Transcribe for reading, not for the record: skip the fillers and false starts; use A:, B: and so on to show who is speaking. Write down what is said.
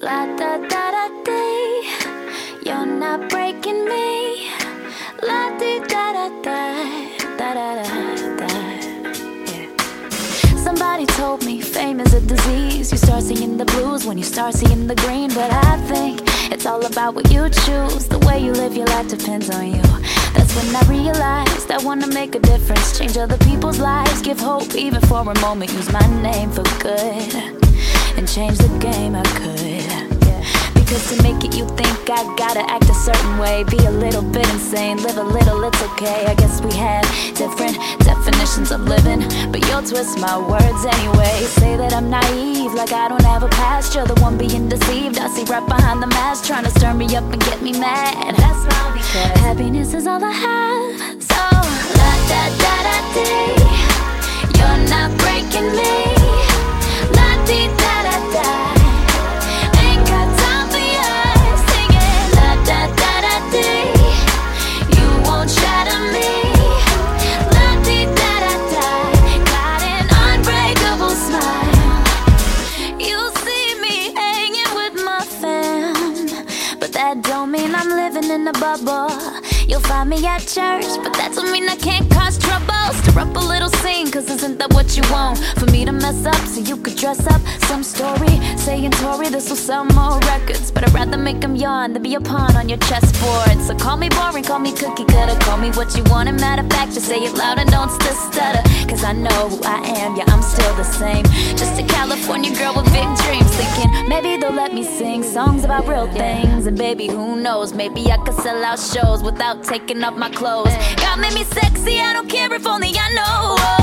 A: La da da da dee, you're not breaking me. La dee da da da, da da da da. Yeah. Somebody told me fame is a disease. You start seeing the blues when you start seeing the green. But I think it's all about what you choose. The way you live your life depends on you. That's when I realized I wanna make a difference, change other people's lives, give hope even for a moment. Use my name for good and change the game I could. Because to make it you think I gotta act a certain way, be a little bit insane, live a little, it's okay. I guess we have different definitions of living, but you'll twist my words anyway. Say that I'm naive, like I don't have a past. You're the one being deceived. I see right behind the mask, trying to stir me up and get me mad. That's why, because happiness is all I have. So la da da da dee, you're not breaking me. La dee da da da. Shatter me, la-dee-da-da-da. Got an unbreakable smile. You see me hanging with my fam, but that don't mean I'm living in a bubble. You'll find me at church, but that don't mean I can't cause trouble. Stir up a little scene, cause isn't that what you want? For me to mess up so you could dress up some story saying, Tori, this will sell more records. But I'd rather make them yawn than be a pawn on your chessboard. So call me boring, call me cookie cutter, call me what you want. And matter of fact, just say it loud and don't stutter. Cause I know who I am, yeah, I'm still the same. Just a California girl with big dreams, thinking maybe they'll let me sing songs about real things. And baby, who knows, maybe I could sell out shows without taking off my clothes. God made me sexy, I don't care if only I know.